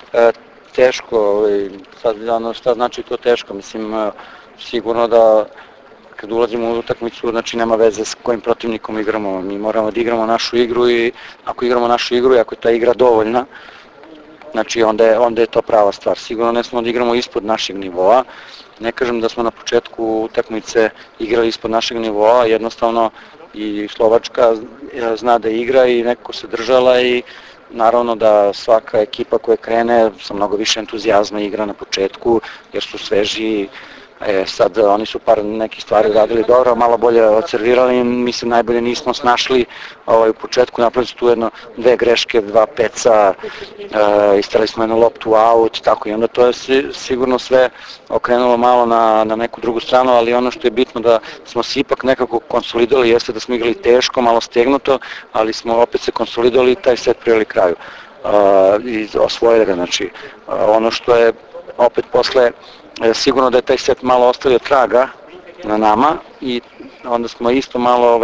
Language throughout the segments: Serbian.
Teško, šta znači to teško, mislim, sigurno da kad ulazimo u utakmicu, znači nema veze s kojim protivnikom igramo, mi moramo da igramo našu igru i ako igramo našu igru i ako je ta igra dovoljna, znači onda je to prava stvar. Sigurno ne smo da igramo ispod našeg nivoa, ne kažem da smo na početku utakmice igrali ispod našeg nivoa, jednostavno i Slovačka zna da igra i nekako se držala i naravno da svaka ekipa koja krene sa mnogo više entuzijazma igra na početku jer su sveži. Sad oni su par nekih stvari radili dobro, malo bolje odservirali, mislim najbolje nismo snašli u početku, napravili su tu dve greške, dva peca, istrali smo jednu loptu out, tako i onda to je sigurno sve okrenulo malo na neku drugu stranu, ali ono što je bitno da smo se ipak nekako konsolidovali, jeste da smo igrali teško, malo stegnuto, ali smo opet se konsolidovali i taj set priveli kraju i osvojili ga, znači ono što je opet posle sigurno da je taj set malo ostavio traga na nama i onda smo isto malo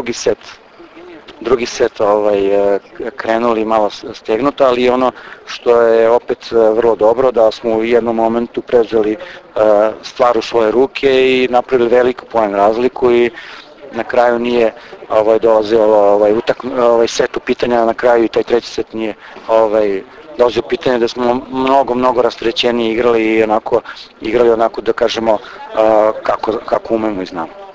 drugi set krenuli malo stegnuto, ali ono što je opet vrlo dobro da smo u jednom momentu preuzeli stvar u svoje ruke i napravili veliku poen razliku i na kraju nije dolazio set u pitanja, na kraju i taj treći set nije dolazio u pitanje da smo mnogo rasterećenije igrali i igrali onako da kažemo kako umemo i znamo.